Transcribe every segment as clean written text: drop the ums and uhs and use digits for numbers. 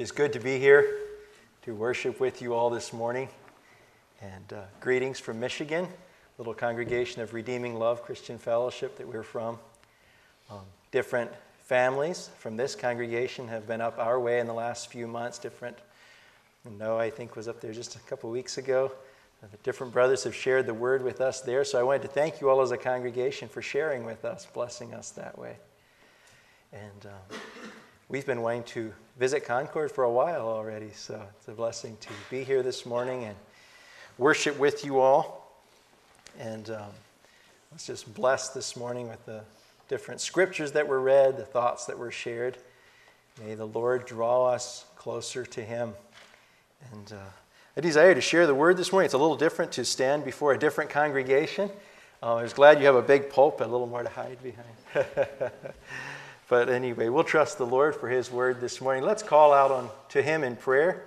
is good to be here to worship with you all this morning. And greetings from Michigan, little congregation of Redeeming Love Christian Fellowship that we're from. Different families from this congregation have been up our way in the last few months. Noah, I think, was up there just a couple weeks ago. The different brothers have shared the word with us there. So I wanted to thank you all as a congregation for sharing with us, blessing us that way. And we've been wanting to visit Concord for a while already, so it's a blessing to be here this morning and worship with you all. And let's just bless this morning with the different scriptures that were read, the thoughts that were shared. May the Lord draw us closer to Him. And I desire to share the word this morning. It's a little different to stand before a different congregation. I was glad you have a big pulpit, a little more to hide behind. But anyway, we'll trust the Lord for His word this morning. Let's call out to Him in prayer.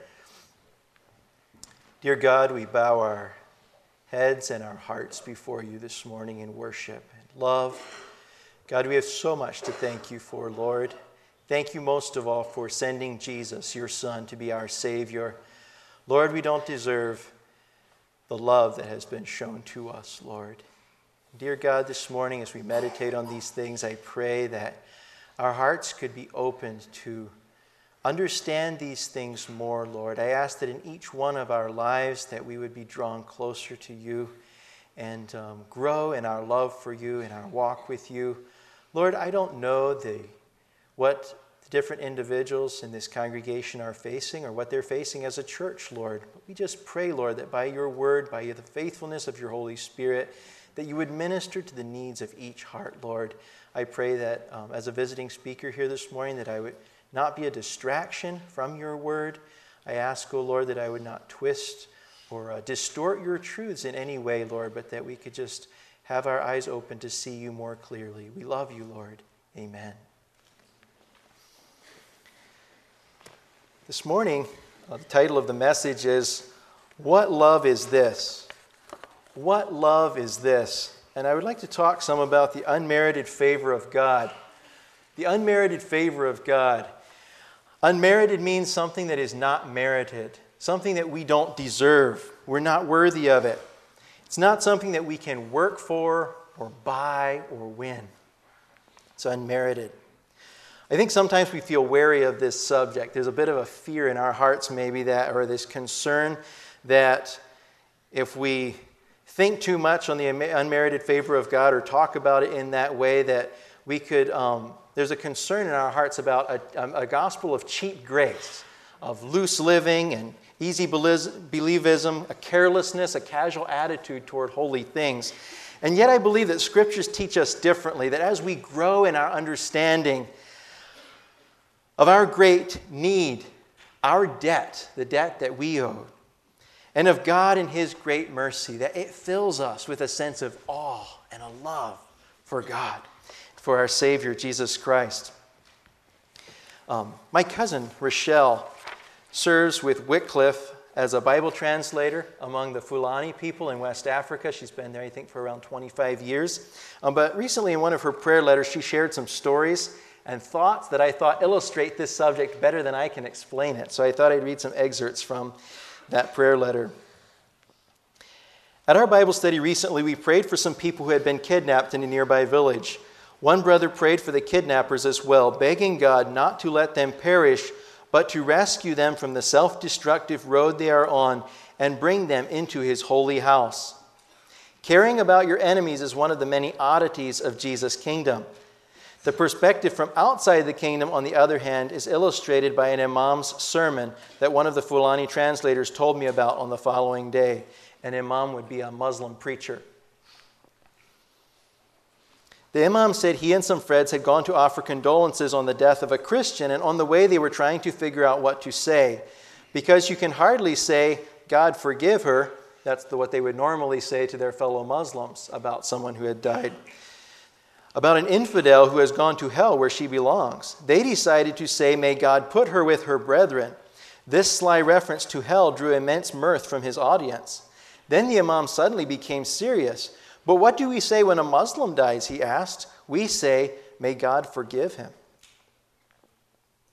Dear God, we bow our heads and our hearts before you this morning in worship and love. God, we have so much to thank you for, Lord. Thank you most of all for sending Jesus, your Son, to be our Savior. Lord, we don't deserve the love that has been shown to us, Lord. Dear God, this morning as we meditate on these things, I pray that our hearts could be opened to understand these things more, Lord. I ask that in each one of our lives that we would be drawn closer to you and grow in our love for you, in our walk with you. Lord, I don't know what the different individuals in this congregation are facing or what they're facing as a church, Lord. But we just pray, Lord, that by your word, by the faithfulness of your Holy Spirit, that you would minister to the needs of each heart, Lord. I pray that as a visiting speaker here this morning, that I would not be a distraction from your word. I ask, O Lord, that I would not twist or distort your truths in any way, Lord, but that we could just have our eyes open to see you more clearly. We love you, Lord. Amen. This morning, the title of the message is, What Love Is This? What love is this? And I would like to talk some about the unmerited favor of God. The unmerited favor of God. Unmerited means something that is not merited, something that we don't deserve. We're not worthy of it. It's not something that we can work for or buy or win. It's unmerited. I think sometimes we feel wary of this subject. There's a bit of a fear in our hearts maybe or this concern that if we think too much on the unmerited favor of God or talk about it in that way that we could, there's a concern in our hearts about a gospel of cheap grace, of loose living and easy believism, a carelessness, a casual attitude toward holy things. And yet I believe that scriptures teach us differently, that as we grow in our understanding of our great need, our debt, the debt that we owe, and of God and His great mercy, that it fills us with a sense of awe and a love for God, for our Savior, Jesus Christ. My cousin, Rochelle, serves with Wycliffe as a Bible translator among the Fulani people in West Africa. She's been there, I think, for around 25 years. But recently in one of her prayer letters, she shared some stories and thoughts that I thought illustrate this subject better than I can explain it. So I thought I'd read some excerpts from that prayer letter. At our Bible study recently, we prayed for some people who had been kidnapped in a nearby village. One brother prayed for the kidnappers as well, begging God not to let them perish, but to rescue them from the self-destructive road they are on and bring them into His holy house. Caring about your enemies is one of the many oddities of Jesus' kingdom. The perspective from outside the kingdom, on the other hand, is illustrated by an imam's sermon that one of the Fulani translators told me about on the following day. An imam would be a Muslim preacher. The imam said he and some friends had gone to offer condolences on the death of a Christian, and on the way they were trying to figure out what to say. Because you can hardly say, God forgive her. That's what they would normally say to their fellow Muslims about someone who had died. About an infidel who has gone to hell where she belongs. They decided to say, may God put her with her brethren. This sly reference to hell drew immense mirth from his audience. Then the imam suddenly became serious. But what do we say when a Muslim dies, he asked. We say, may God forgive him.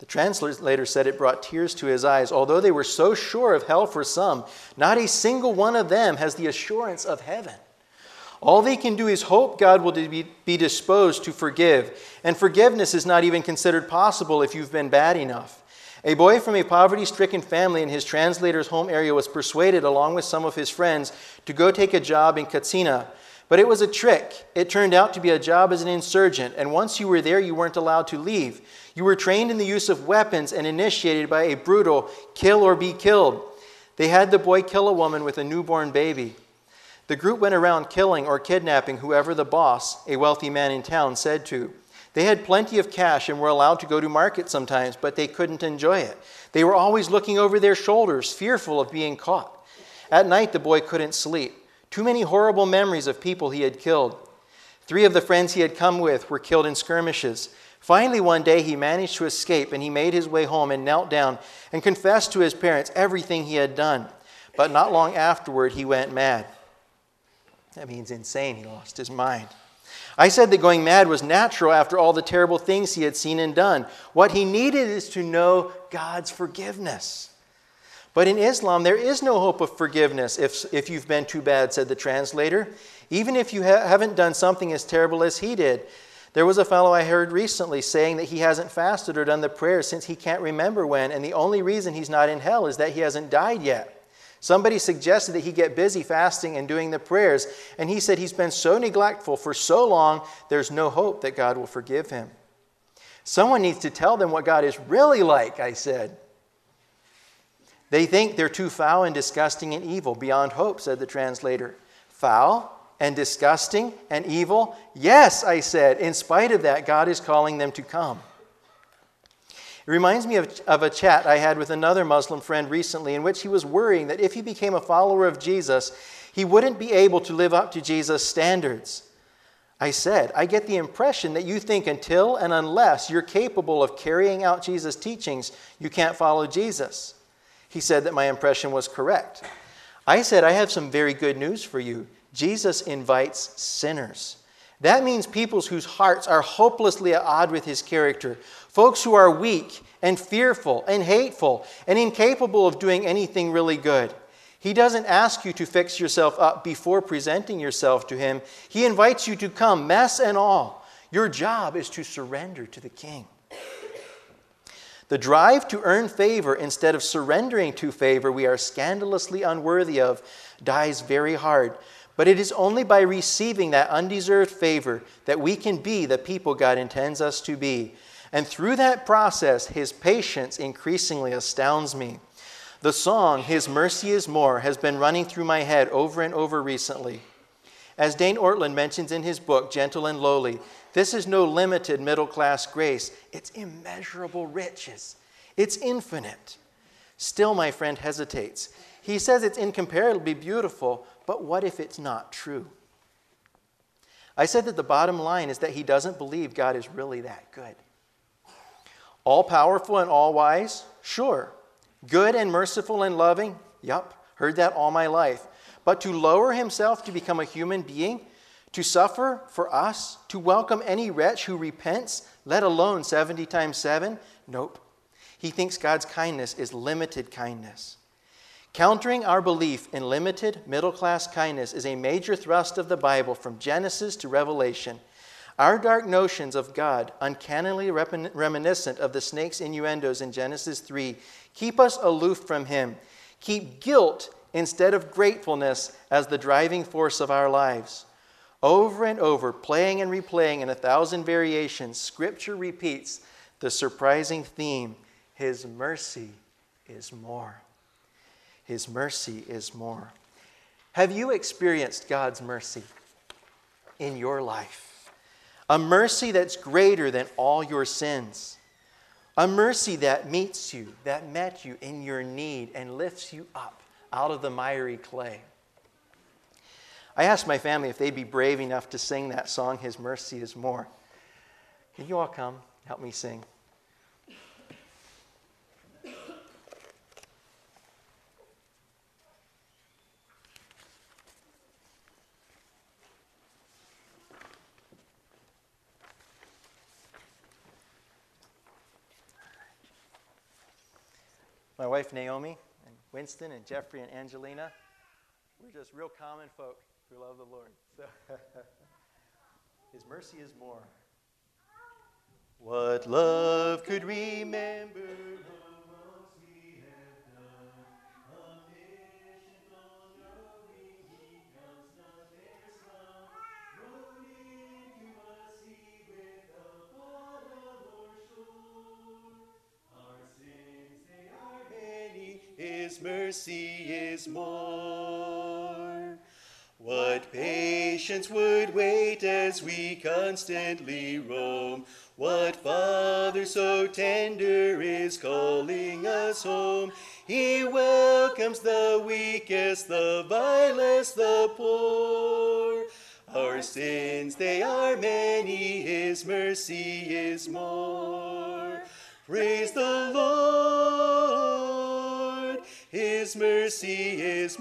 The translator said it brought tears to his eyes. Although they were so sure of hell for some, not a single one of them has the assurance of heaven. All they can do is hope God will be disposed to forgive. And forgiveness is not even considered possible if you've been bad enough. A boy from a poverty-stricken family in his translator's home area was persuaded, along with some of his friends, to go take a job in Katsina. But it was a trick. It turned out to be a job as an insurgent, and once you were there, you weren't allowed to leave. You were trained in the use of weapons and initiated by a brutal kill or be killed. They had the boy kill a woman with a newborn baby. The group went around killing or kidnapping whoever the boss, a wealthy man in town, said to. They had plenty of cash and were allowed to go to market sometimes, but they couldn't enjoy it. They were always looking over their shoulders, fearful of being caught. At night, the boy couldn't sleep. Too many horrible memories of people he had killed. 3 of the friends he had come with were killed in skirmishes. Finally, one day, he managed to escape, and he made his way home and knelt down and confessed to his parents everything he had done. But not long afterward, he went mad. That means insane. He lost his mind. I said that going mad was natural after all the terrible things he had seen and done. What he needed is to know God's forgiveness. But in Islam, there is no hope of forgiveness if you've been too bad, said the translator. Even if you haven't done something as terrible as he did. There was a fellow I heard recently saying that he hasn't fasted or done the prayers since he can't remember when, and the only reason he's not in hell is that he hasn't died yet. Somebody suggested that he get busy fasting and doing the prayers, and he said he's been so neglectful for so long, there's no hope that God will forgive him. Someone needs to tell them what God is really like, I said. They think they're too foul and disgusting and evil, beyond hope, said the translator. Foul and disgusting and evil? Yes, I said. In spite of that, God is calling them to come. It reminds me of a chat I had with another Muslim friend recently in which he was worrying that if he became a follower of Jesus, he wouldn't be able to live up to Jesus' standards. I said, I get the impression that you think until and unless you're capable of carrying out Jesus' teachings, you can't follow Jesus. He said that my impression was correct. I said, I have some very good news for you. Jesus invites sinners. That means people whose hearts are hopelessly at odds with his character. Folks who are weak and fearful and hateful and incapable of doing anything really good. He doesn't ask you to fix yourself up before presenting yourself to him. He invites you to come, mess and all. Your job is to surrender to the King. The drive to earn favor instead of surrendering to favor we are scandalously unworthy of dies very hard. But it is only by receiving that undeserved favor that we can be the people God intends us to be. And through that process, his patience increasingly astounds me. The song, His Mercy is More, has been running through my head over and over recently. As Dane Ortland mentions in his book, Gentle and Lowly, this is no limited middle-class grace. It's immeasurable riches. It's infinite. Still, my friend hesitates. He says it's incomparably beautiful, but what if it's not true? I said that the bottom line is that he doesn't believe God is really that good. All-powerful and all-wise? Sure. Good and merciful and loving? Yup, heard that all my life. But to lower himself to become a human being, to suffer for us, to welcome any wretch who repents, let alone 70 times 7? Nope. He thinks God's kindness is limited kindness. Countering our belief in limited middle-class kindness is a major thrust of the Bible from Genesis to Revelation. Our dark notions of God, uncannily reminiscent of the snake's innuendos in Genesis 3, keep us aloof from him, keep guilt instead of gratefulness as the driving force of our lives. Over and over, playing and replaying in 1,000 variations, Scripture repeats the surprising theme, his mercy is more. His mercy is more. Have you experienced God's mercy in your life? A mercy that's greater than all your sins. A mercy that meets you, that met you in your need and lifts you up out of the miry clay. I asked my family if they'd be brave enough to sing that song, His Mercy is More. Can you all come help me sing? My wife Naomi, and Winston, and Jeffrey, and Angelina. We're just real common folk who love the Lord. So His mercy is more. What love could remember the wrongs we have done? Omniscient, all-knowing, He counts not their sum. Rode into us He with the bottom or shore. Our sins, they are many, His mercy is more. What patience would wait as we constantly roam? What Father so tender is calling us home? He welcomes the weakest, the vilest, the poor. Our sins, they are many, His mercy is more. Praise the Lord, His mercy is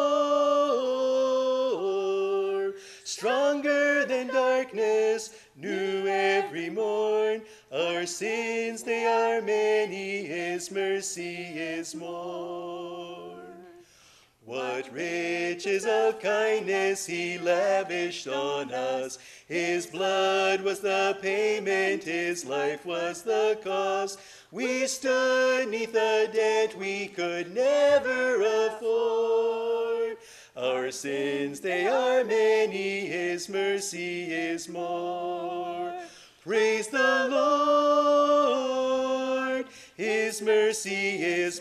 more. Stronger than darkness, new every morn. Our sins, they are many, His mercy is more. What riches of kindness He lavished on us. His blood was the payment, His life was the cost. We stood 'neath a debt we could never afford. Our sins, they are many, His mercy is more. Praise the Lord, His mercy is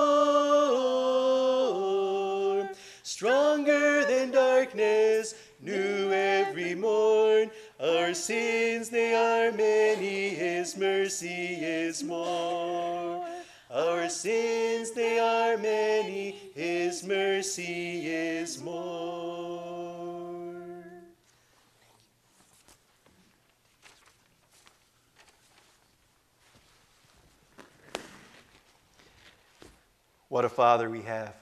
more. Stronger than darkness, new every morn. Our sins, they are many, His mercy is more. Our sins, they are many, His mercy is more. What a Father we have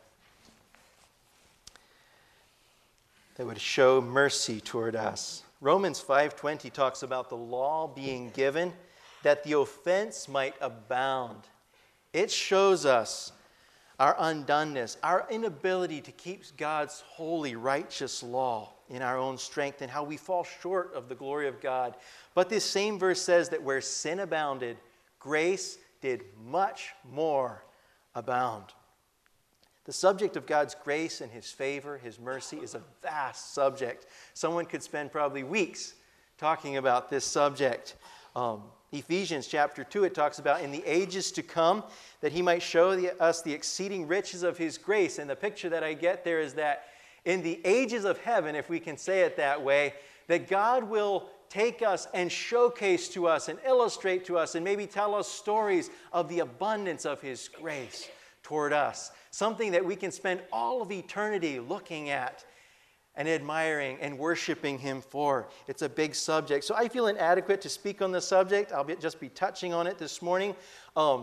that would show mercy toward us. Romans 5:20 talks about the law being given that the offense might abound. It shows us our undoneness, our inability to keep God's holy, righteous law in our own strength and how we fall short of the glory of God. But this same verse says that where sin abounded, grace did much more abound. The subject of God's grace and His favor, His mercy, is a vast subject. Someone could spend probably weeks talking about this subject. Ephesians chapter 2, it talks about in the ages to come that He might show us the exceeding riches of His grace. And the picture that I get there is that in the ages of heaven, if we can say it that way, that God will take us and showcase to us and illustrate to us and maybe tell us stories of the abundance of His grace toward us. Something that we can spend all of eternity looking at and admiring and worshiping Him for. It's a big subject. So I feel inadequate to speak on the subject. I'll just be touching on it this morning. The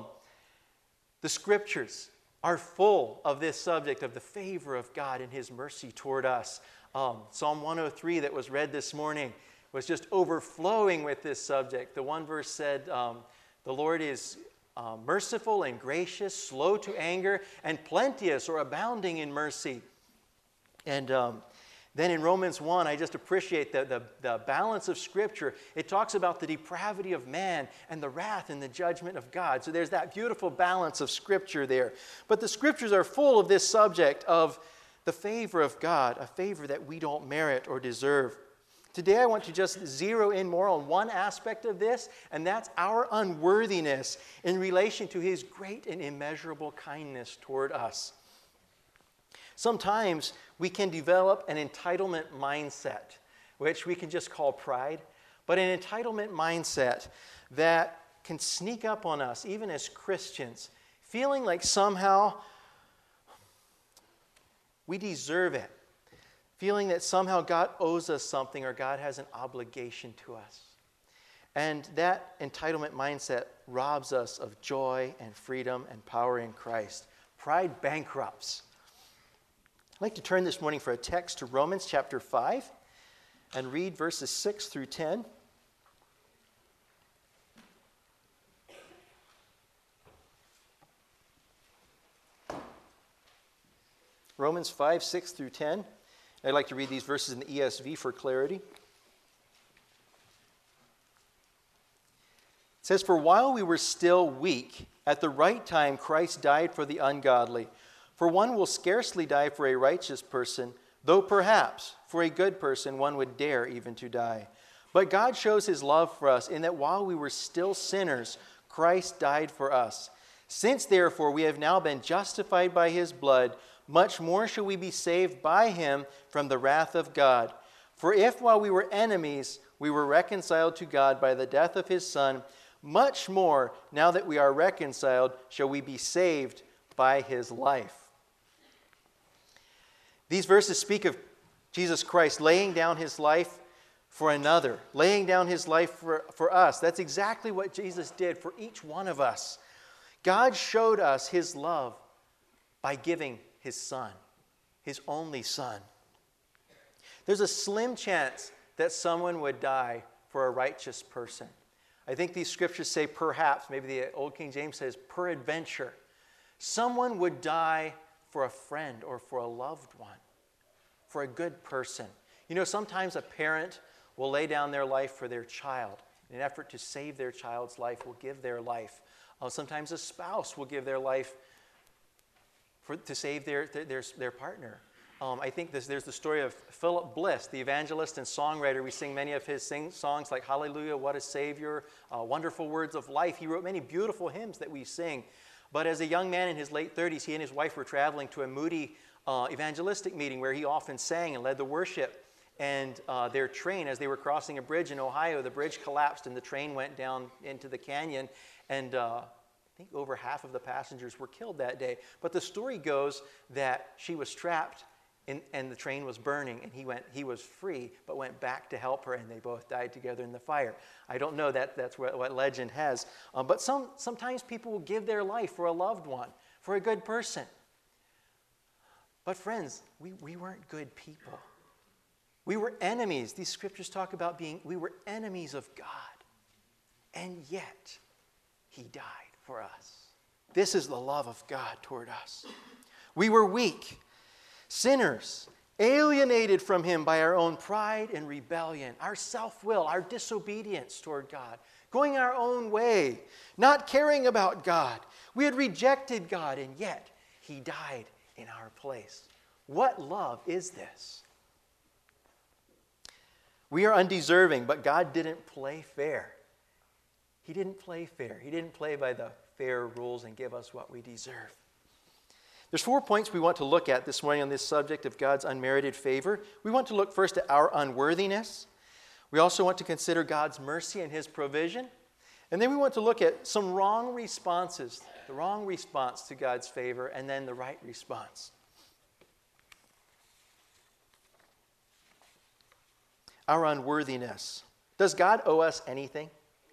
Scriptures are full of this subject of the favor of God and His mercy toward us. Psalm 103 that was read this morning was just overflowing with this subject. The one verse said, the Lord is merciful and gracious, slow to anger, and plenteous or abounding in mercy. And then in Romans 1, I just appreciate the balance of Scripture. It talks about the depravity of man and the wrath and the judgment of God. So there's that beautiful balance of Scripture there. But the Scriptures are full of this subject of the favor of God, a favor that we don't merit or deserve. Today I want to just zero in more on one aspect of this, and that's our unworthiness in relation to His great and immeasurable kindness toward us. Sometimes we can develop an entitlement mindset, which we can just call pride, but an entitlement mindset that can sneak up on us, even as Christians, feeling like somehow we deserve it. Feeling that somehow God owes us something or God has an obligation to us. And that entitlement mindset robs us of joy and freedom and power in Christ. Pride bankrupts. I'd like to turn this morning for a text to Romans chapter 5 and read verses 6 through 10. Romans 5, 6 through 10. I'd like to read these verses in the ESV for clarity. It says, "For while we were still weak, at the right time Christ died for the ungodly. For one will scarcely die for a righteous person, though perhaps for a good person one would dare even to die. But God shows his love for us in that while we were still sinners, Christ died for us. Since therefore we have now been justified by his blood, much more shall we be saved by him from the wrath of God. For if while we were enemies we were reconciled to God by the death of his Son, much more, now that we are reconciled, shall we be saved by his life." These verses speak of Jesus Christ laying down his life for another, laying down his life for us. That's exactly what Jesus did for each one of us. God showed us his love by giving his Son, his only Son. There's a slim chance that someone would die for a righteous person. I think these scriptures say perhaps, maybe the Old King James says peradventure. Someone would die for a friend or for a loved one, for a good person. You know, sometimes a parent will lay down their life for their child. In an effort to save their child's life, will give their life. Sometimes a spouse will give their life to save their partner. I think there's the story of Philip Bliss, the evangelist and songwriter. We sing many of his songs like Hallelujah, What a Savior, Wonderful Words of Life. He wrote many beautiful hymns that we sing. But as a young man in his late 30s, he and his wife were traveling to a Moody evangelistic meeting where he often sang and led the worship. And their train, as they were crossing a bridge in Ohio, the bridge collapsed and the train went down into the canyon. And I think over half of the passengers were killed that day. But the story goes that she was trapped and the train was burning, and he was free, but went back to help her, and they both died together in the fire. I don't know that's what legend has. But sometimes people will give their life for a loved one, for a good person. But friends, we weren't good people. We were enemies. These scriptures talk about we were enemies of God. And yet, he died for us. This is the love of God toward us. We were weak, sinners, alienated from him by our own pride and rebellion, our self-will, our disobedience toward God, going our own way, not caring about God. We had rejected God, and yet he died in our place. What love is this? We are undeserving, but God didn't play fair. He didn't play fair. He didn't play by the fair rules and give us what we deserve. There's 4 points we want to look at this morning on this subject of God's unmerited favor. We want to look first at our unworthiness. We also want to consider God's mercy and his provision. And then we want to look at some wrong responses, the wrong response to God's favor, and then the right response. Our unworthiness. Does God owe us anything?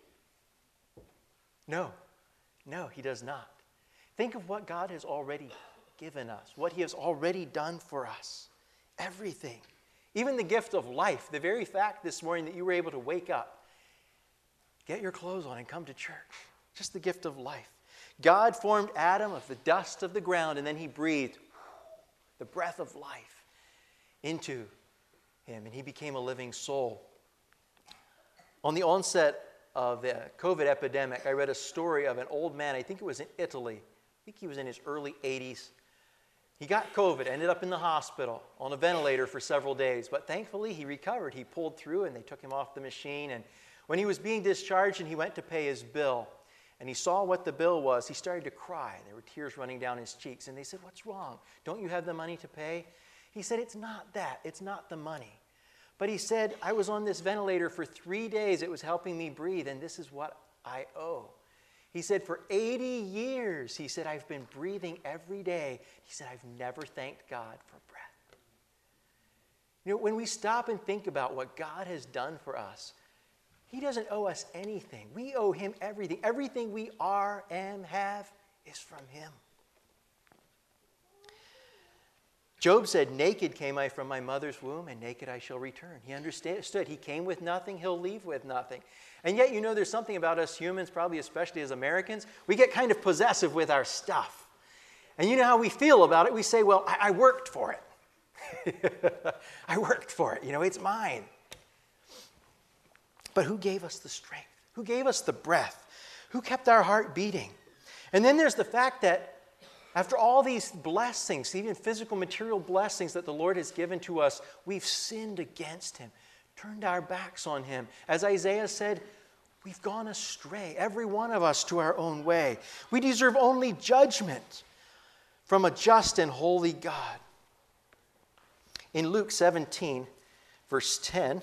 No, he does not. Think of what God has already given us, what he has already done for us. Everything. Even the gift of life, the very fact this morning that you were able to wake up, get your clothes on and come to church. Just the gift of life. God formed Adam of the dust of the ground, and then he breathed the breath of life into him, and he became a living soul. On the onset of the COVID epidemic, I read a story of an old man, I think it was in Italy. I think he was in his early 80s. He got COVID, ended up in the hospital on a ventilator for several days, but thankfully he recovered. He pulled through and they took him off the machine, and when he was being discharged and he went to pay his bill, and he saw what the bill was, he started to cry. There were tears running down his cheeks, and they said, "What's wrong? Don't you have the money to pay?" He said, "It's not that. It's not the money." But he said, "I was on this ventilator for 3 days. It was helping me breathe, and this is what I owe." He said, "For 80 years, he said, I've been breathing every day. He said, I've never thanked God for breath." You know, when we stop and think about what God has done for us, he doesn't owe us anything. We owe him everything. Everything we are and have is from him. Job said, "Naked came I from my mother's womb, and naked I shall return." He understood. He came with nothing, he'll leave with nothing. And yet, you know, there's something about us humans, probably especially as Americans, we get kind of possessive with our stuff. And you know how we feel about it? We say, well, I worked for it. I worked for it. It's mine. But who gave us the strength? Who gave us the breath? Who kept our heart beating? And then there's the fact that after all these blessings, even physical, material blessings that the Lord has given to us, we've sinned against Him, turned our backs on Him. As Isaiah said, we've gone astray, every one of us, to our own way. We deserve only judgment from a just and holy God. In Luke 17, verse 10,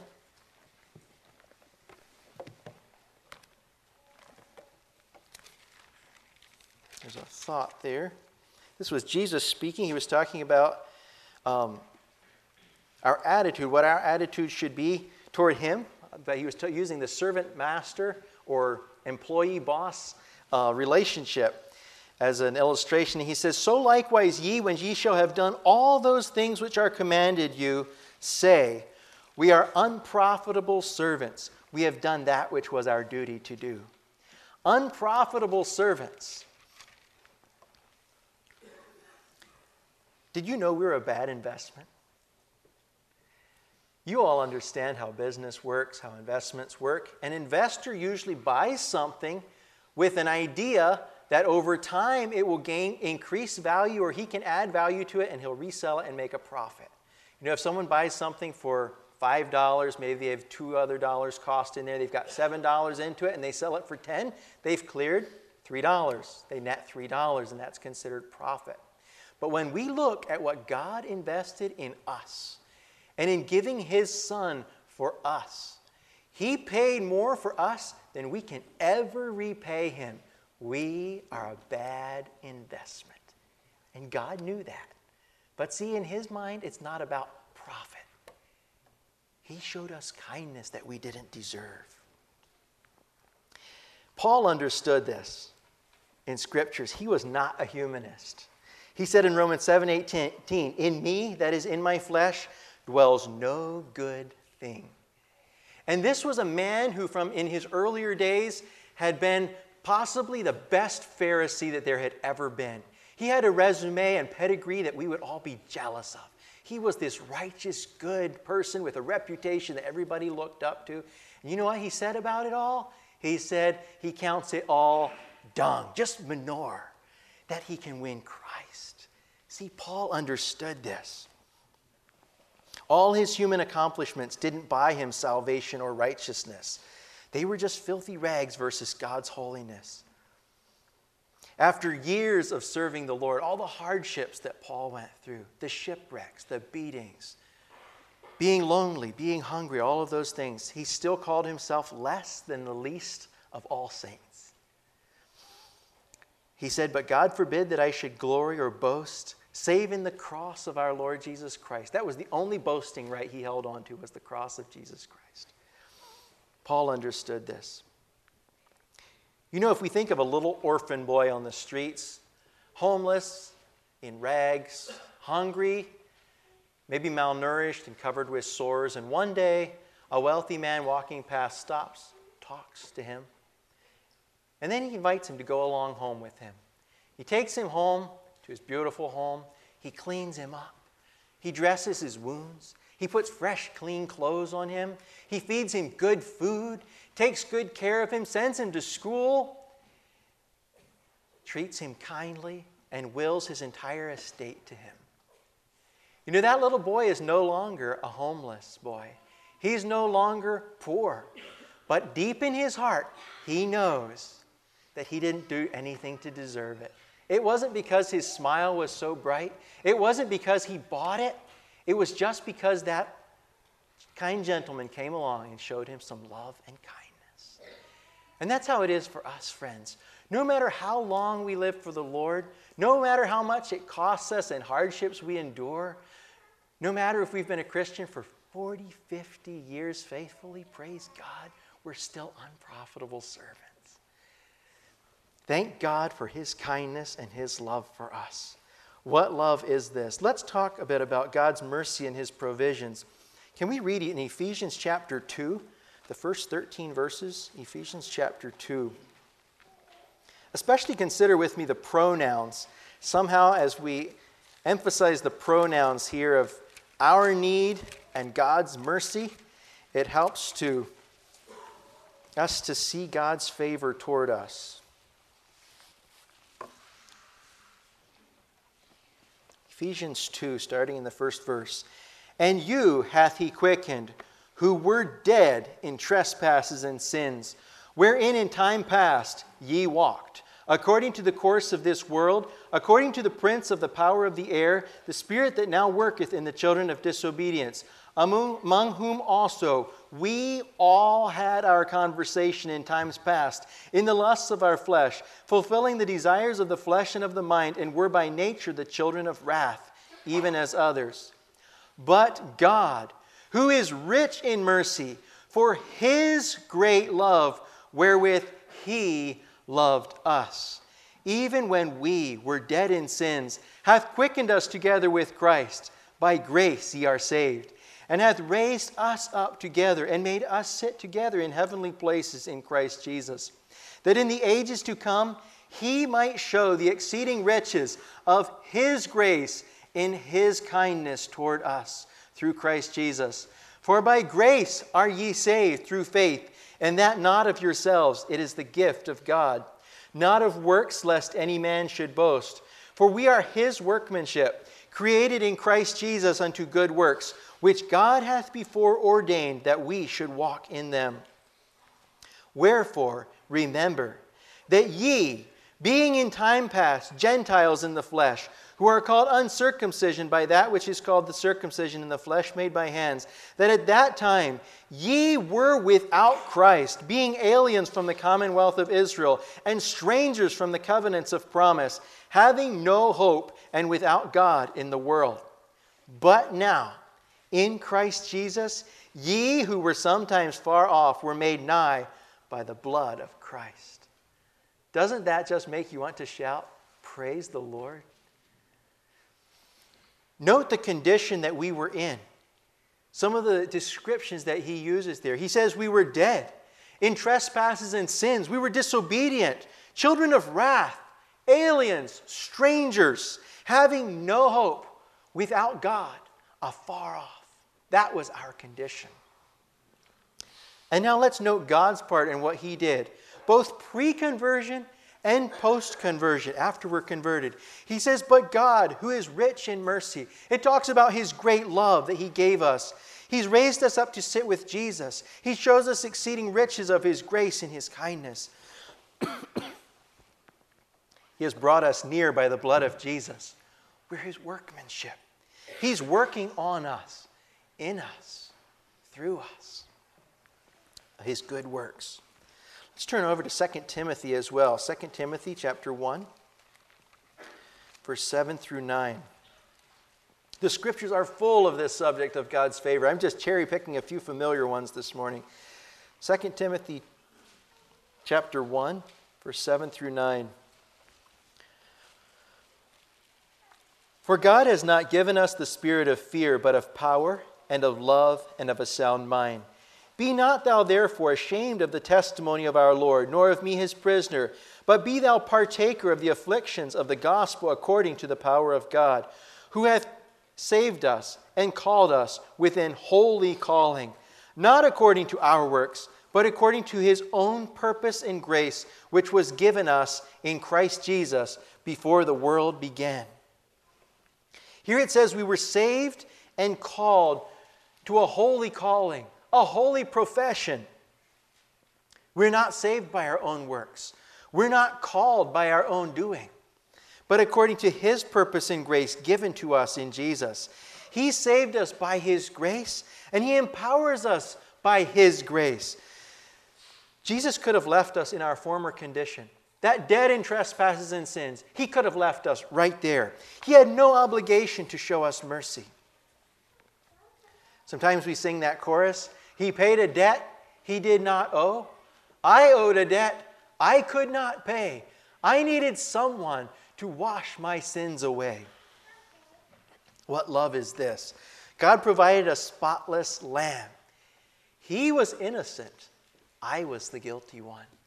there's a thought there. This was Jesus speaking. He was talking about our attitude, what our attitude should be toward Him. But he was using the servant-master or employee-boss relationship as an illustration. He says, "So likewise ye, when ye shall have done all those things which are commanded you, say, we are unprofitable servants. We have done that which was our duty to do." Unprofitable servants. Did you know we're a bad investment? You all understand how business works, how investments work. An investor usually buys something with an idea that over time it will gain increased value, or he can add value to it and he'll resell it and make a profit. If someone buys something for $5, maybe they have $2 other cost in there, they've got $7 into it and they sell it for $10, they've cleared $3. They net $3 and that's considered profit. But when we look at what God invested in us and in giving His Son for us, He paid more for us than we can ever repay Him. We are a bad investment. And God knew that. But see, in His mind, it's not about profit. He showed us kindness that we didn't deserve. Paul understood this in Scriptures. He was not a humanist. He said in Romans 7:18, "In me, that is in my flesh, dwells no good thing." And this was a man who in his earlier days had been possibly the best Pharisee that there had ever been. He had a resume and pedigree that we would all be jealous of. He was this righteous, good person with a reputation that everybody looked up to. And you know what he said about it all? He said he counts it all dung, just manure, that he can win Christ. See, Paul understood this. All his human accomplishments didn't buy him salvation or righteousness. They were just filthy rags versus God's holiness. After years of serving the Lord, all the hardships that Paul went through, the shipwrecks, the beatings, being lonely, being hungry, all of those things, he still called himself less than the least of all saints. He said, "But God forbid that I should glory or boast, save in the cross of our Lord Jesus Christ." That was the only boasting right he held on to, was the cross of Jesus Christ. Paul understood this. If we think of a little orphan boy on the streets, homeless, in rags, hungry, maybe malnourished and covered with sores, and one day a wealthy man walking past stops, talks to him, and then he invites him to go along home with him. He takes him home to his beautiful home. He cleans him up. He dresses his wounds. He puts fresh, clean clothes on him. He feeds him good food, takes good care of him, sends him to school, treats him kindly, and wills his entire estate to him. That little boy is no longer a homeless boy. He's no longer poor. But deep in his heart, he knows that he didn't do anything to deserve it. It wasn't because his smile was so bright. It wasn't because he bought it. It was just because that kind gentleman came along and showed him some love and kindness. And that's how it is for us, friends. No matter how long we live for the Lord, no matter how much it costs us and hardships we endure, no matter if we've been a Christian for 40, 50 years faithfully, praise God, we're still unprofitable servants. Thank God for His kindness and His love for us. What love is this? Let's talk a bit about God's mercy and His provisions. Can we read it in Ephesians chapter 2, the first 13 verses? Ephesians chapter 2. Especially consider with me the pronouns. Somehow, as we emphasize the pronouns here of our need and God's mercy, it helps us to see God's favor toward us. Ephesians 2, starting in the first verse. And you hath he quickened, who were dead in trespasses and sins, wherein in time past ye walked, according to the course of this world, according to the prince of the power of the air, the spirit that now worketh in the children of disobedience, among whom also we all had our conversation in times past, in the lusts of our flesh, fulfilling the desires of the flesh and of the mind, and were by nature the children of wrath, even as others. But God, who is rich in mercy, for his great love wherewith he loved us, even when we were dead in sins, hath quickened us together with Christ. By grace ye are saved, and hath raised us up together, and made us sit together in heavenly places in Christ Jesus, that in the ages to come he might show the exceeding riches of his grace in his kindness toward us through Christ Jesus. For by grace are ye saved through faith, and that not of yourselves, it is the gift of God, not of works, lest any man should boast. For we are his workmanship, created in Christ Jesus unto good works, which God hath before ordained that we should walk in them. Wherefore, remember that ye, being in time past Gentiles in the flesh, who are called uncircumcision by that which is called the circumcision in the flesh made by hands, that at that time ye were without Christ, being aliens from the commonwealth of Israel, and strangers from the covenants of promise, having no hope and without God in the world. But now, in Christ Jesus, ye who were sometimes far off were made nigh by the blood of Christ. Doesn't that just make you want to shout, praise the Lord? Note the condition that we were in. Some of the descriptions that he uses there. He says we were dead in trespasses and sins. We were disobedient, children of wrath, aliens, strangers, having no hope, without God, afar off. That was our condition. And now let's note God's part in what he did, both pre-conversion and post-conversion, after we're converted. He says, but God, who is rich in mercy. It talks about his great love that he gave us. He's raised us up to sit with Jesus. He shows us exceeding riches of his grace and his kindness. He has brought us near by the blood of Jesus. We're his workmanship. He's working on us, in us, through us, his good works. Let's turn over to 2 Timothy as well. 2 Timothy chapter 1, verse 7 through 9. The scriptures are full of this subject of God's favor. I'm just cherry picking a few familiar ones this morning. 2 Timothy chapter 1, verse 7 through 9. For God has not given us the spirit of fear, but of power and of love and of a sound mind. Be not thou therefore ashamed of the testimony of our Lord, nor of me his prisoner, but be thou partaker of the afflictions of the gospel according to the power of God, who hath saved us and called us with an holy calling, not according to our works, but according to his own purpose and grace, which was given us in Christ Jesus before the world began. Here it says we were saved and called to a holy calling, a holy profession. We're not saved by our own works. We're not called by our own doing, but according to his purpose and grace given to us in Jesus. He saved us by his grace, and he empowers us by his grace. Jesus could have left us in our former condition, that dead in trespasses and sins. He could have left us right there. He had no obligation to show us mercy. Sometimes we sing that chorus, he paid a debt he did not owe. I owed a debt I could not pay. I needed someone to wash my sins away. What love is this? God provided a spotless lamb. He was innocent. I was the guilty one.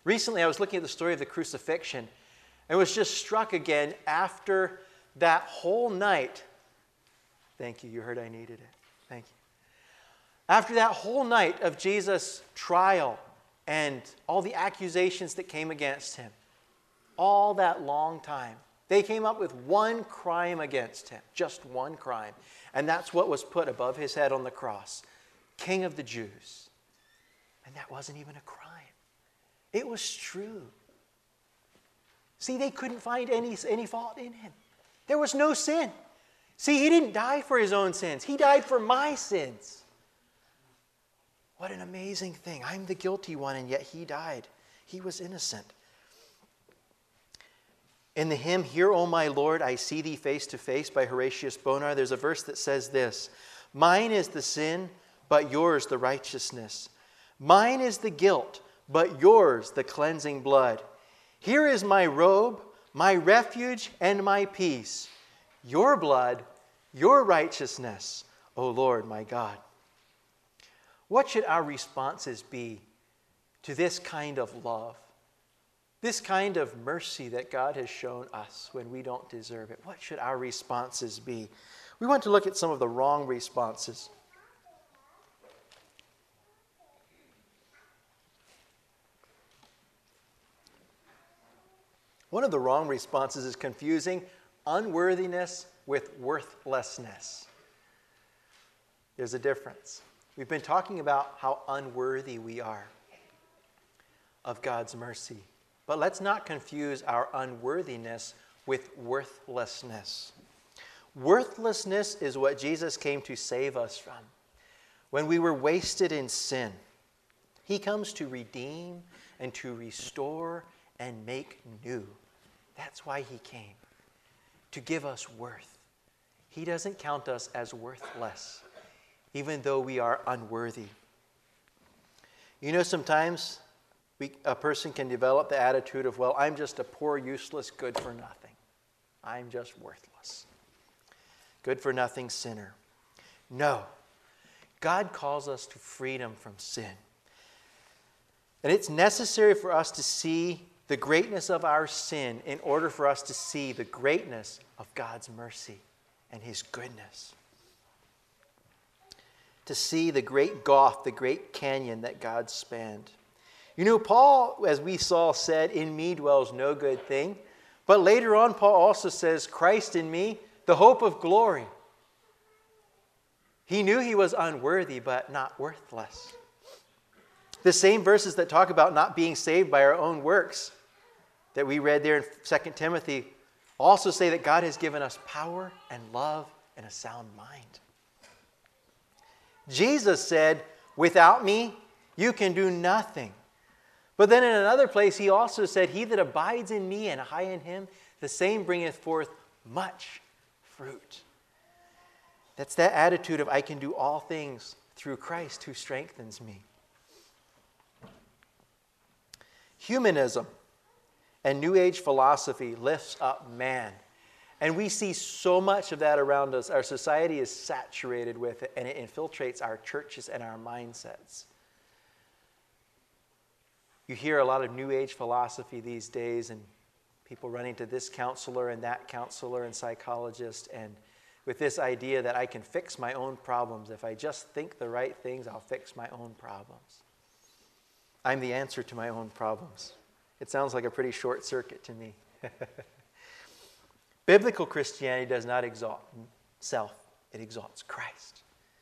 Recently, I was looking at the story of the crucifixion and was just struck again after that whole night. Thank you. You heard I needed it. Thank you. After that whole night of Jesus' trial and all the accusations that came against him, all that long time, they came up with one crime against him, just one crime. And that's what was put above his head on the cross, King of the Jews. And that wasn't even a crime. It was true. See, they couldn't find any fault in him. There was no sin. See, he didn't die for his own sins. He died for my sins. What an amazing thing. I'm the guilty one, and yet he died. He was innocent. In the hymn, "Hear, O my Lord, I see thee face to face" by Horatius Bonar, there's a verse that says this: "Mine is the sin, but yours the righteousness. Mine is the guilt, but yours the cleansing blood. Here is my robe, my refuge, and my peace. Your blood, your righteousness, O Lord my God." What should our responses be to this kind of love? This kind of mercy that God has shown us when we don't deserve it. What should our responses be? We want to look at some of the wrong responses. One of the wrong responses is confusing unworthiness with worthlessness. There's a difference. We've been talking about how unworthy we are of God's mercy. But let's not confuse our unworthiness with worthlessness. Worthlessness is what Jesus came to save us from. When we were wasted in sin, he comes to redeem and to restore and make new. That's why he came, to give us worth. He doesn't count us as worthless, even though we are unworthy. You know, sometimes a person can develop the attitude of, well, I'm just a poor, useless, good for nothing. I'm just worthless. Good for nothing sinner. No. God calls us to freedom from sin. And it's necessary for us to see the greatness of our sin in order for us to see the greatness of God's mercy and his goodness. To see the great gulf, the great canyon that God spanned. You know, Paul, as we saw, said, "In me dwells no good thing." But later on, Paul also says, "Christ in me, the hope of glory." He knew he was unworthy, but not worthless. The same verses that talk about not being saved by our own works that we read there in 2 Timothy also say that God has given us power and love and a sound mind. Jesus said, "Without me, you can do nothing." But then in another place, he also said, "He that abides in me and I in him, the same bringeth forth much fruit." That's that attitude of, I can do all things through Christ who strengthens me. Humanism and New Age philosophy lifts up man. And we see so much of that around us. Our society is saturated with it, and it infiltrates our churches and our mindsets. You hear a lot of New Age philosophy these days, and people running to this counselor and that counselor and psychologist, and with this idea that I can fix my own problems. If I just think the right things, I'll fix my own problems. I'm the answer to my own problems. It sounds like a pretty short circuit to me. Biblical Christianity does not exalt self. It exalts Christ.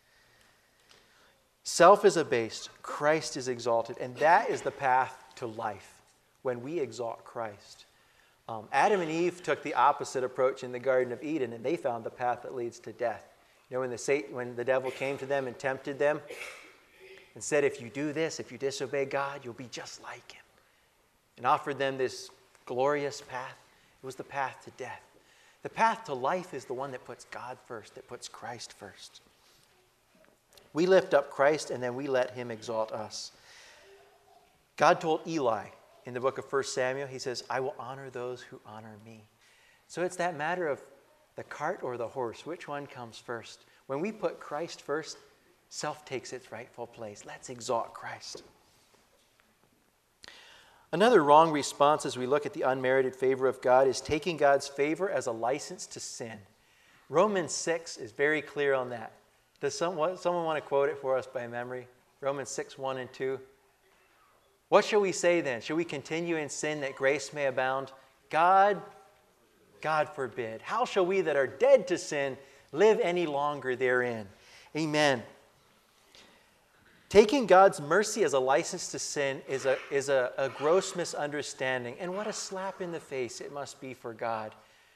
Self is abased. Christ is exalted. And that is the path to life when we exalt Christ. Adam and Eve took the opposite approach in the Garden of Eden, and they found the path that leads to death. You know, when the devil came to them and tempted them and said, if you do this, if you disobey God, you'll be just like him, and offered them this glorious path, it was the path to death. The path to life is the one that puts God first, that puts Christ first. We lift up Christ, and then we let him exalt us. God told Eli in the book of 1 Samuel, he says, I will honor those who honor me. So it's that matter of the cart or the horse. Which one comes first? When we put Christ first, self takes its rightful place. Let's exalt Christ. Another wrong response as we look at the unmerited favor of God is taking God's favor as a license to sin. Romans 6 is very clear on that. Does someone want to quote it for us by memory? Romans 6, 1 and 2. What shall we say then? Shall we continue in sin that grace may abound? God forbid. How shall we that are dead to sin live any longer therein? Amen. Taking God's mercy as a license to sin is a gross misunderstanding. And what a slap in the face it must be for God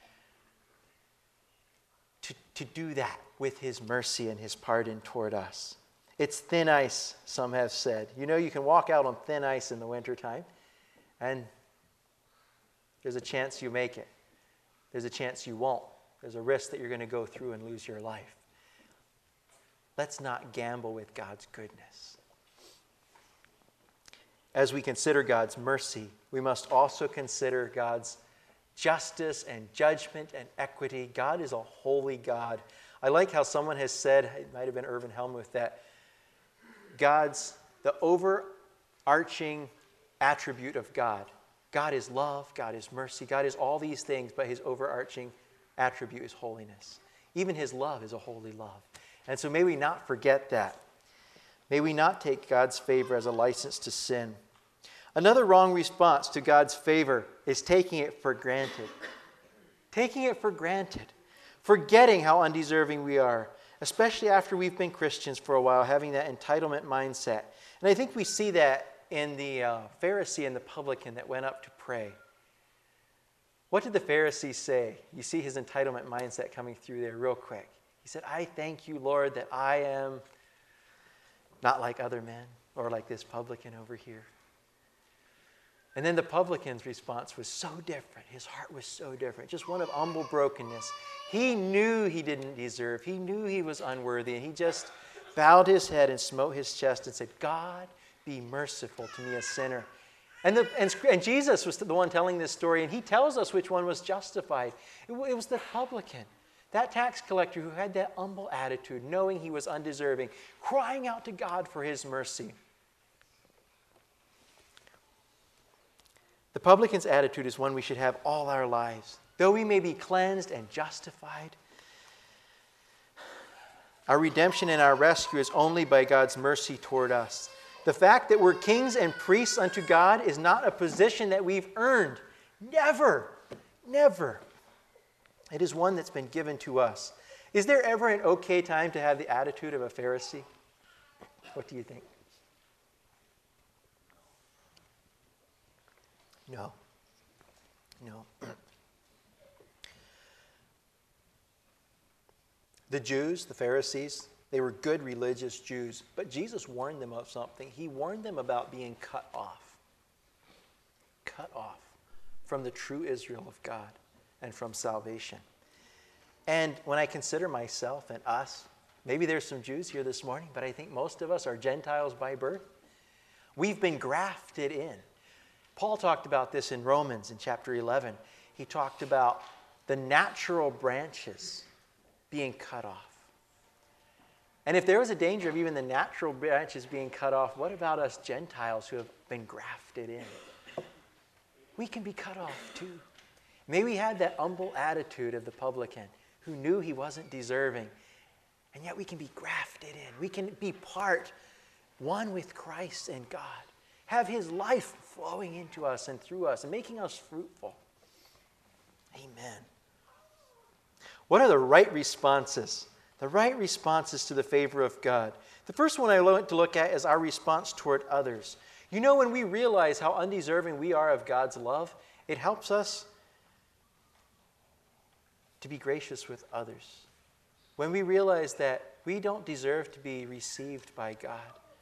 to do that with His mercy and His pardon toward us. It's thin ice, some have said. You know, you can walk out on thin ice in the wintertime, and there's a chance you make it. There's a chance you won't. There's a risk that you're going to go through and lose your life. Let's not gamble with God's goodness. As we consider God's mercy, we must also consider God's justice and judgment and equity. God is a holy God. I like how someone has said, it might have been Irvin Helmuth, that the overarching attribute of God. God is love, God is mercy, God is all these things, but His overarching attribute is holiness. Even His love is a holy love. And so may we not forget that. May we not take God's favor as a license to sin. Another wrong response to God's favor is taking it for granted. Taking it for granted. Forgetting how undeserving we are, especially after we've been Christians for a while, having that entitlement mindset. And I think we see that in the Pharisee and the publican that went up to pray. What did the Pharisee say? You see his entitlement mindset coming through there real quick. He said, I thank you, Lord, that I am not like other men or like this publican over here. And then the publican's response was so different. His heart was so different. Just one of humble brokenness. He knew he didn't deserve. He knew he was unworthy. And he just bowed his head and smote his chest and said, God, be merciful to me, a sinner. And Jesus was the one telling this story, and He tells us which one was justified. It was the publican, that tax collector who had that humble attitude, knowing he was undeserving, crying out to God for His mercy. The publican's attitude is one we should have all our lives. Though we may be cleansed and justified, our redemption and our rescue is only by God's mercy toward us. The fact that we're kings and priests unto God is not a position that we've earned. Never, never. It is one that's been given to us. Is there ever an okay time to have the attitude of a Pharisee? What do you think? No. The Jews, the Pharisees, they were good religious Jews, but Jesus warned them of something. He warned them about being cut off from the true Israel of God and from salvation. And when I consider myself and us, maybe there's some Jews here this morning, but I think most of us are Gentiles by birth. We've been grafted in. Paul talked about this in Romans in chapter 11. He talked about the natural branches being cut off. And if there was a danger of even the natural branches being cut off, what about us Gentiles who have been grafted in? We can be cut off too. May we have that humble attitude of the publican who knew he wasn't deserving, and yet we can be grafted in. We can be one with Christ and God. Have His life flowing into us and through us and making us fruitful. Amen. What are the right responses? The right responses to the favor of God. The first one I want to look at is our response toward others. You know, when we realize how undeserving we are of God's love, it helps us to be gracious with others. When we realize that we don't deserve to be received by God.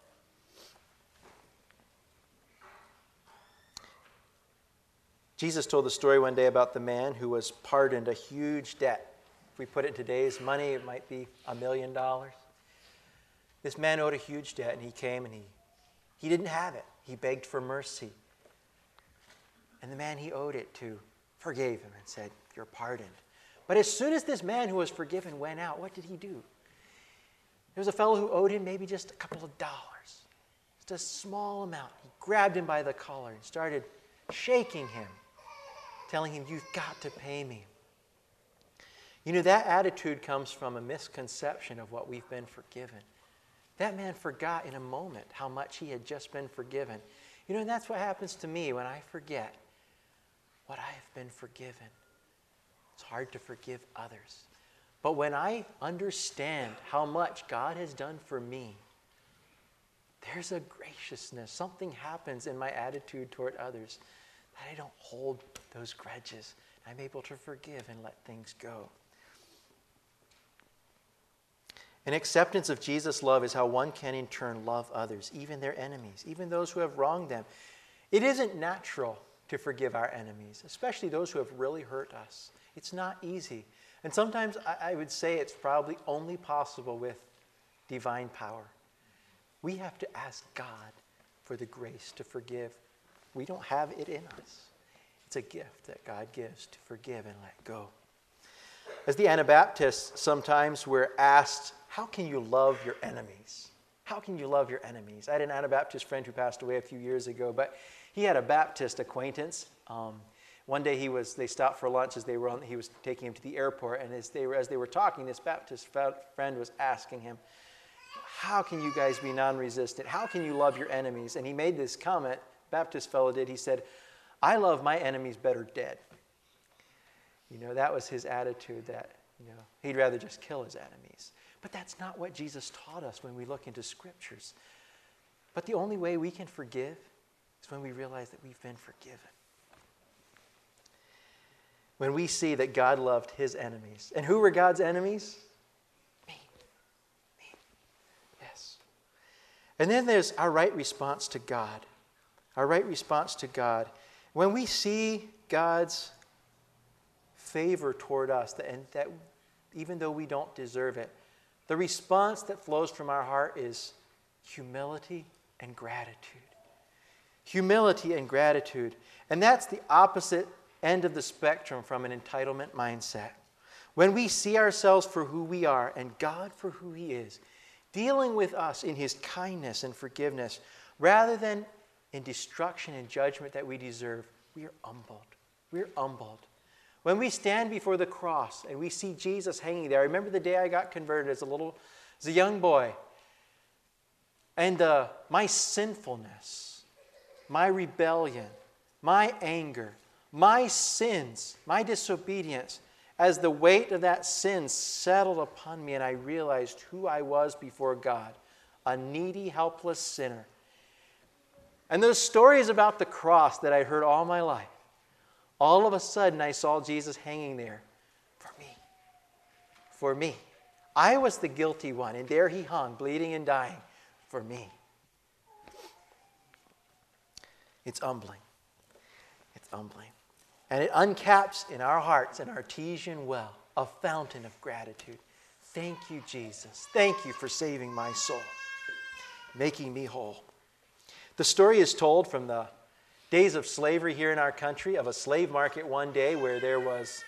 Jesus told the story one day about the man who was pardoned a huge debt. If we put it in today's money, it might be $1 million. This man owed a huge debt, and he came and he didn't have it. He begged for mercy. And the man he owed it to forgave him and said, "You're pardoned." But as soon as this man who was forgiven went out, what did he do? There was a fellow who owed him maybe just a couple of dollars, just a small amount. He grabbed him by the collar and started shaking him, telling him, you've got to pay me. You know, that attitude comes from a misconception of what we've been forgiven. That man forgot in a moment how much he had just been forgiven. You know, and that's what happens to me when I forget what I have been forgiven. It's hard to forgive others. But when I understand how much God has done for me, there's a graciousness. Something happens in my attitude toward others that I don't hold those grudges. I'm able to forgive and let things go. An acceptance of Jesus' love is how one can in turn love others, even their enemies, even those who have wronged them. It isn't natural to forgive our enemies, especially those who have really hurt us. It's not easy. And sometimes I would say it's probably only possible with divine power. We have to ask God for the grace to forgive. We don't have it in us. It's a gift that God gives to forgive and let go. As the Anabaptists, sometimes we're asked, how can you love your enemies? How can you love your enemies? I had an Anabaptist friend who passed away a few years ago, but he had a Baptist acquaintance. One day they stopped for lunch as he was taking him to the airport, and as they were talking, this Baptist friend was asking him, how can you guys be non-resistant? How can you love your enemies? And he made this comment, Baptist fellow did, he said, I love my enemies better dead. You know, that was his attitude, that, you know, he'd rather just kill his enemies. But that's not what Jesus taught us when we look into Scriptures. But the only way we can forgive is when we realize that we've been forgiven. When we see that God loved his enemies. And who were God's enemies? Me. Yes. And then there's our right response to God. Our right response to God. When we see God's favor toward us, and that even though we don't deserve it, the response that flows from our heart is humility and gratitude. Humility and gratitude. And that's the opposite end of the spectrum from an entitlement mindset. When we see ourselves for who we are and God for who he is, dealing with us in his kindness and forgiveness, rather than in destruction and judgment that we deserve, we are humbled. We're humbled. When we stand before the cross and we see Jesus hanging there, I remember the day I got converted as a young boy, and my sinfulness, my rebellion, my anger, my sins, my disobedience, as the weight of that sin settled upon me and I realized who I was before God, a needy, helpless sinner. And those stories about the cross that I heard all my life, all of a sudden I saw Jesus hanging there for me. For me. I was the guilty one, and there he hung, bleeding and dying for me. It's humbling. It's humbling. And it uncaps in our hearts an artesian well, a fountain of gratitude. Thank you, Jesus. Thank you for saving my soul, making me whole. The story is told from the days of slavery here in our country, of a slave market one day where there was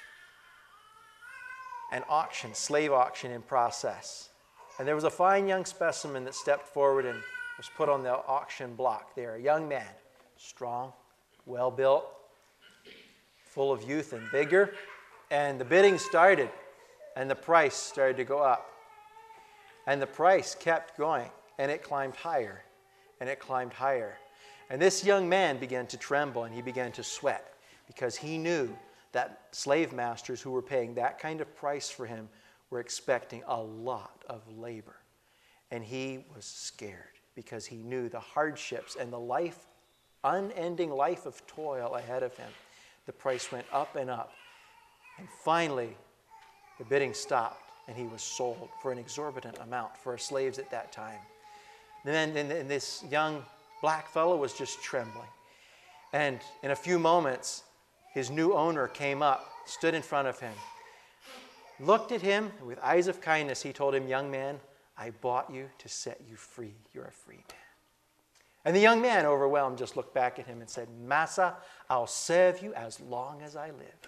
an auction, slave auction in process. And there was a fine young specimen that stepped forward and was put on the auction block there. A young man, strong, well-built, full of youth and vigor. And the bidding started, and the price started to go up. And the price kept going, and it climbed higher, and it climbed higher. And this young man began to tremble, and he began to sweat, because he knew that slave masters who were paying that kind of price for him were expecting a lot of labor. And he was scared, because he knew the hardships and the unending life of toil ahead of him. The price went up and up. And finally, the bidding stopped, and he was sold for an exorbitant amount for slaves at that time. And then this young black fellow was just trembling. And in a few moments, his new owner came up, stood in front of him, looked at him, and with eyes of kindness, he told him, "Young man, I bought you to set you free. You're a free man." And the young man, overwhelmed, just looked back at him and said, "Massa, I'll serve you as long as I live."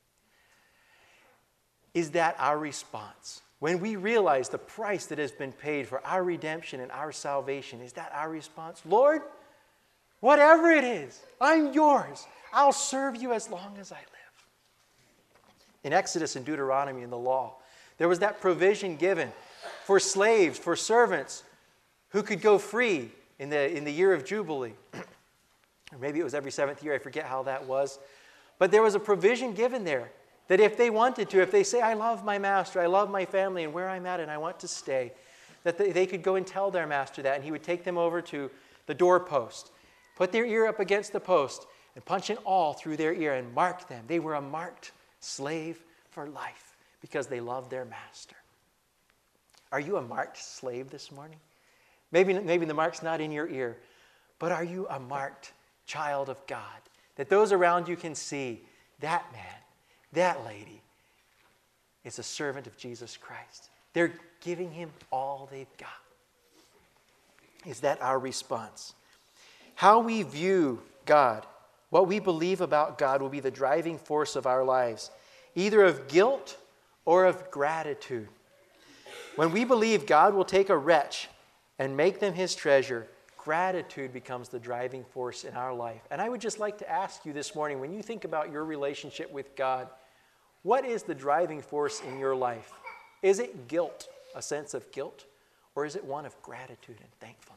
Is that our response? When we realize the price that has been paid for our redemption and our salvation, is that our response? Lord, Whatever it is, I'm yours. I'll serve you as long as I live. In Exodus and Deuteronomy in the law, there was that provision given for slaves, for servants who could go free in the year of Jubilee. Or maybe it was every 7th year, I forget how that was. But there was a provision given there that if they wanted to, if they say, I love my master, I love my family and where I'm at and I want to stay, that they could go and tell their master that, and he would take them over to the doorpost, put their ear up against the post, and punch an awl through their ear and mark them. They were a marked slave for life because they loved their master. Are you a marked slave this morning? Maybe the mark's not in your ear, but are you a marked child of God? That those around you can see that man, that lady is a servant of Jesus Christ. They're giving him all they've got. Is that our response? How we view God, what we believe about God will be the driving force of our lives, either of guilt or of gratitude. When we believe God will take a wretch and make them his treasure, gratitude becomes the driving force in our life. And I would just like to ask you this morning, when you think about your relationship with God, what is the driving force in your life? Is it guilt, a sense of guilt, or is it one of gratitude and thankfulness?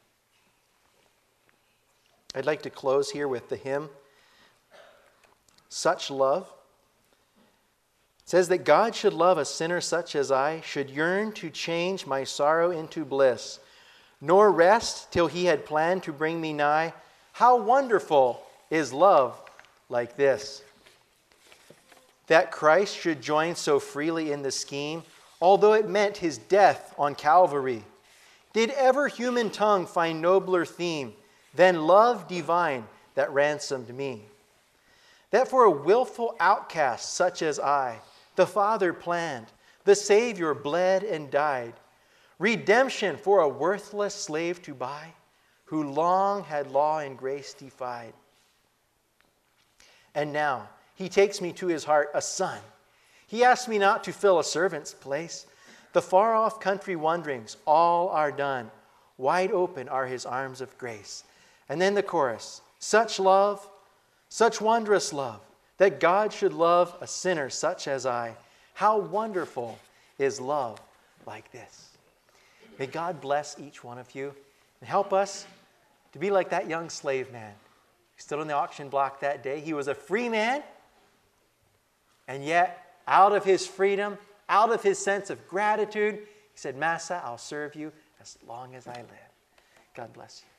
I'd like to close here with the hymn, Such Love. It says that God should love a sinner such as I, should yearn to change my sorrow into bliss, nor rest till he had planned to bring me nigh. How wonderful is love like this! That Christ should join so freely in the scheme, although it meant his death on Calvary. Did ever human tongue find nobler theme than love divine that ransomed me? That for a willful outcast such as I, the Father planned, the Savior bled and died, redemption for a worthless slave to buy, who long had law and grace defied. And now he takes me to his heart a son. He asks me not to fill a servant's place. The far-off country wanderings all are done. Wide open are his arms of grace. And then the chorus, such love, such wondrous love, that God should love a sinner such as I. How wonderful is love like this. May God bless each one of you and help us to be like that young slave man who stood on the auction block that day. He was a free man, and yet out of his freedom, out of his sense of gratitude, he said, Massa, I'll serve you as long as I live. God bless you.